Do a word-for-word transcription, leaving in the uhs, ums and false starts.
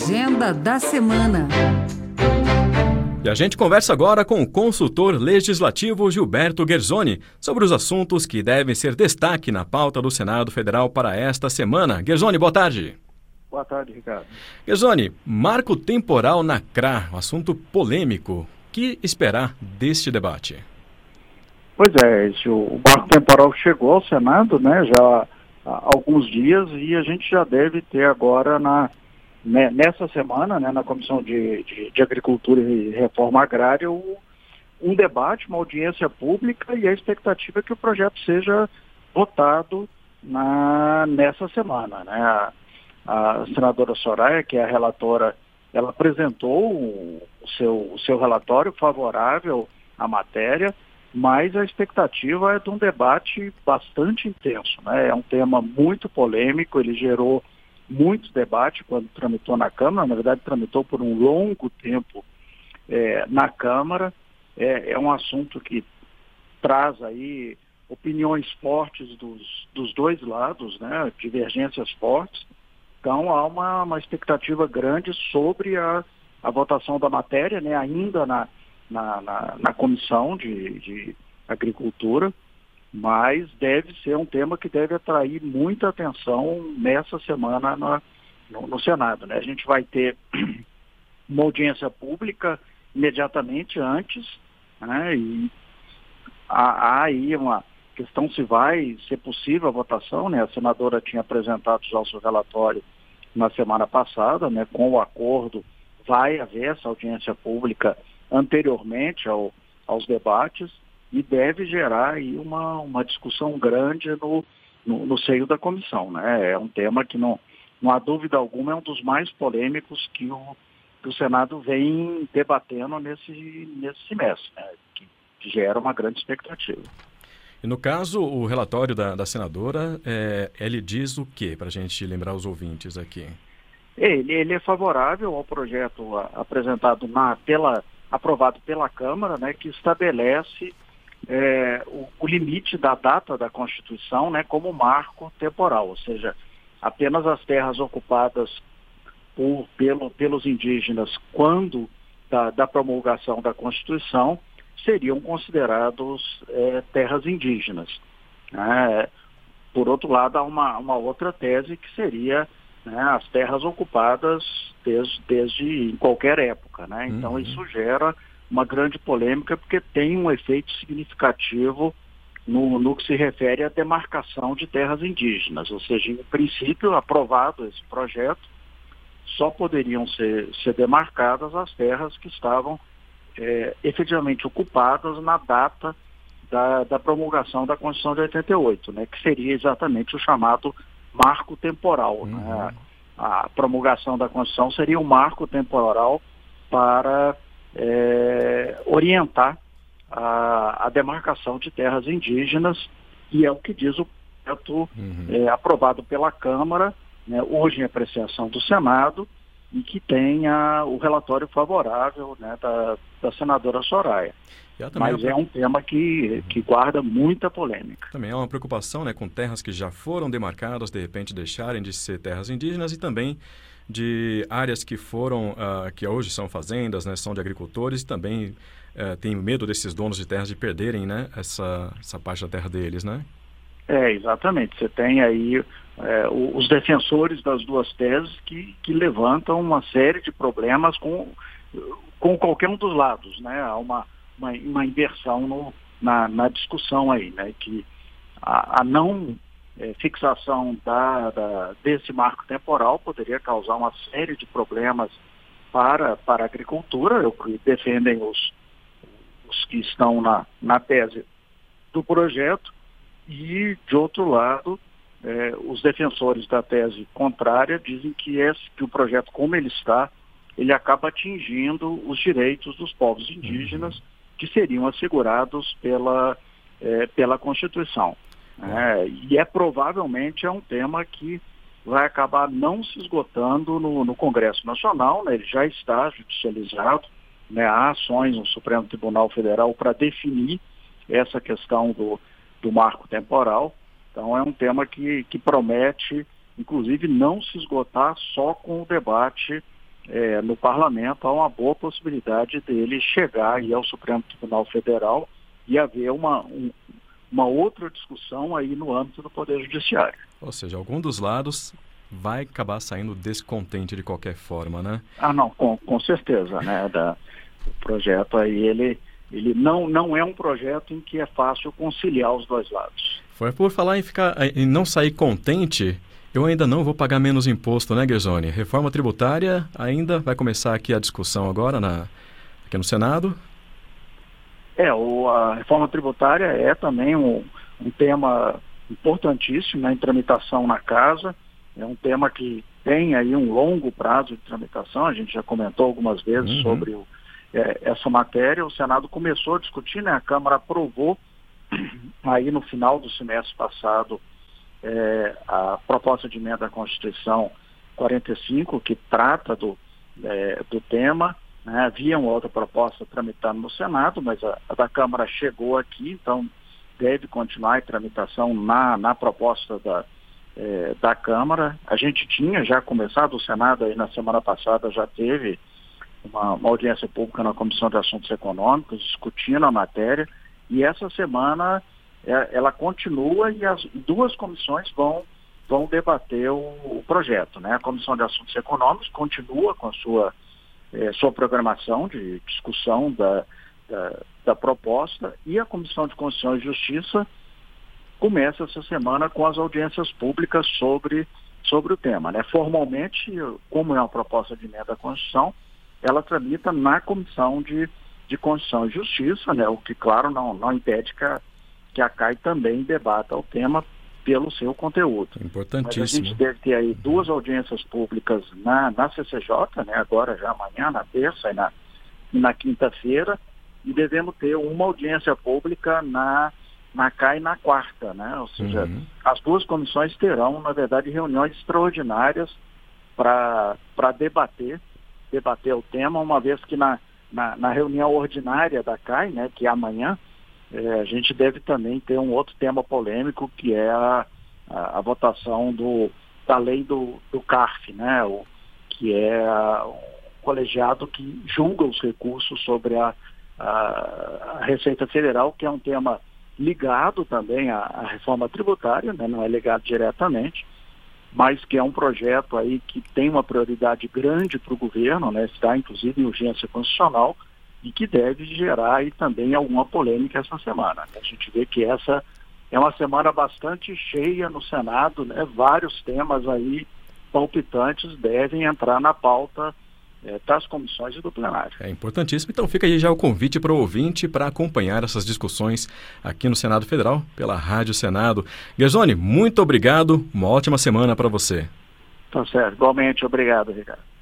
Agenda da semana. E a gente conversa agora com o consultor legislativo Gilberto Guerzoni sobre os assuntos que devem ser destaque na pauta do Senado Federal para esta semana. Guerzoni, boa tarde. Boa tarde, Ricardo. Guerzoni, marco temporal na C R A, um assunto polêmico. O que esperar deste debate? Pois é, esse, o marco temporal chegou ao Senado, né, já há alguns dias, e a gente já deve ter agora na, né, nessa semana, né, na Comissão de, de, de Agricultura e Reforma Agrária, o, um debate, uma audiência pública, e a expectativa é que o projeto seja votado na, nessa semana, né. A, a senadora Soraya, que é a relatora, ela apresentou o, o, seu, o seu relatório favorável à matéria, mas a expectativa é de um debate bastante intenso, né? É um tema muito polêmico, ele gerou muito debate quando tramitou na Câmara, na verdade tramitou por um longo tempo é, na Câmara. É, é um assunto que traz aí opiniões fortes dos, dos dois lados, né? Divergências fortes. Então há uma, uma expectativa grande sobre a, a votação da matéria, né? Ainda na Na, na, na Comissão de, de Agricultura, mas deve ser um tema que deve atrair muita atenção nessa semana na, no, no Senado, né? A gente vai ter uma audiência pública imediatamente antes, né? E há, há aí uma questão se vai ser possível a votação, né? A senadora tinha apresentado já o seu relatório na semana passada, né? Com o acordo vai haver essa audiência pública anteriormente ao, aos debates, e deve gerar aí uma, uma discussão grande no, no, no seio da comissão, né? É um tema que não, não há dúvida alguma, é um dos mais polêmicos que o, que o Senado vem debatendo nesse, nesse semestre, né? Que, que gera uma grande expectativa. E no caso, o relatório da, da senadora, é, ele diz o quê, para a gente lembrar os ouvintes aqui? Ele, ele é favorável ao projeto a, apresentado na, pela aprovado pela Câmara, né, que estabelece é, o, o limite da data da Constituição, né, como marco temporal, ou seja, apenas as terras ocupadas por, pelo, pelos indígenas quando da, da promulgação da Constituição seriam considerados é, terras indígenas. Né? Por outro lado, há uma, uma outra tese que seria, né, as terras ocupadas desde, desde em qualquer época, né? Então uhum. Isso gera uma grande polêmica porque tem um efeito significativo no, no que se refere à demarcação de terras indígenas, ou seja, em princípio, aprovado esse projeto, só poderiam ser, ser demarcadas as terras que estavam é, efetivamente ocupadas na data da, da promulgação da Constituição de oitenta e oito, né? Que seria exatamente o chamado marco temporal. Uhum. Né? A promulgação da Constituição seria um marco temporal para é, orientar a, a demarcação de terras indígenas, e é o que diz o projeto uhum. é, aprovado pela Câmara, né, hoje em apreciação do Senado, e que tem a, o relatório favorável, né, da, da senadora Soraya. Mas é um tema que, que guarda muita polêmica. Também há uma preocupação, né, com terras que já foram demarcadas, de repente deixarem de ser terras indígenas, e também de áreas que foram, uh, que hoje são fazendas, né, são de agricultores, e também uh, tem medo desses donos de terras de perderem, né, essa, essa parte da terra deles, né? É, exatamente. Você tem aí é, os defensores das duas teses que, que levantam uma série de problemas com, com qualquer um dos lados, né? Há uma Uma, uma inversão no, na, na discussão aí, né? Que a, a não é, fixação da, da, desse marco temporal poderia causar uma série de problemas para, para a agricultura, o que defendem os, os que estão na, na tese do projeto, e, de outro lado, é, os defensores da tese contrária dizem que, esse, que o projeto, como ele está, ele acaba atingindo os direitos dos povos indígenas, uhum. que seriam assegurados pela, é, pela Constituição. É, e é provavelmente é um tema que vai acabar não se esgotando no, no Congresso Nacional, né? Ele já está judicializado, né? Há ações no Supremo Tribunal Federal para definir essa questão do, do marco temporal. Então é um tema que, que promete, inclusive, não se esgotar só com o debate é, no parlamento, há uma boa possibilidade dele chegar aí ao Supremo Tribunal Federal e haver uma, um, uma outra discussão aí no âmbito do Poder Judiciário. Ou seja, algum dos lados vai acabar saindo descontente de qualquer forma, né? Ah, não, com, com certeza, né? Da, o projeto aí, ele, ele não, não é um projeto em que é fácil conciliar os dois lados. Foi por falar em, ficar, em não sair contente, eu ainda não vou pagar menos imposto, né, Gersoni? Reforma tributária ainda vai começar aqui a discussão agora na, aqui no Senado? É, o, a reforma tributária é também um, um tema importantíssimo, né, em tramitação na casa. É um tema que tem aí um longo prazo de tramitação, a gente já comentou algumas vezes uhum. sobre o, é, essa matéria. O Senado começou a discutir, né, a Câmara aprovou aí no final do semestre passado é, a proposta de emenda à Constituição quarenta e cinco, que trata do, é, do tema, né. Havia uma outra proposta tramitando no Senado, mas a, a da Câmara chegou aqui, então deve continuar em tramitação na, na proposta da É, da Câmara. A gente tinha já começado, o Senado aí na semana passada já teve uma, uma audiência pública na Comissão de Assuntos Econômicos, discutindo a matéria, e essa semana é, ela continua e as duas comissões vão, vão debater o, o projeto, né? A Comissão de Assuntos Econômicos continua com a sua, é, sua programação de discussão da, da, da proposta, e a Comissão de Constituição e Justiça começa essa semana com as audiências públicas sobre, sobre o tema, né? Formalmente, como é uma proposta de emenda à Constituição, ela tramita na Comissão de, de Constituição e Justiça, né? O que, claro, não, não impede que a, que a C A I também debata o tema pelo seu conteúdo. Importantíssimo. Mas a gente deve ter aí duas audiências públicas na, na C C J, né? Agora já amanhã, na terça e na, na quinta-feira, e devemos ter uma audiência pública na na C A I na quarta, né? Ou seja, uhum. as duas comissões terão, na verdade, reuniões extraordinárias para para debater, debater o tema, uma vez que na, na, na reunião ordinária da C A I, né, que é amanhã, é, a gente deve também ter um outro tema polêmico, que é a, a, a votação do, da lei do, do C A R F, né? O, que é a, o colegiado que julga os recursos sobre a, a, a Receita Federal, que é um tema ligado também à, à reforma tributária, né? Não é ligado diretamente, mas que é um projeto aí que tem uma prioridade grande para o governo, né? Está inclusive em urgência constitucional, e que deve gerar aí também alguma polêmica essa semana. A gente vê que essa é uma semana bastante cheia no Senado, né? Vários temas aí palpitantes devem entrar na pauta É, das comissões e do plenário. É importantíssimo. Então fica aí já o convite para o ouvinte para acompanhar essas discussões aqui no Senado Federal, pela Rádio Senado. Gersoni, muito obrigado. Uma ótima semana para você. Tá certo. Igualmente, obrigado, Ricardo.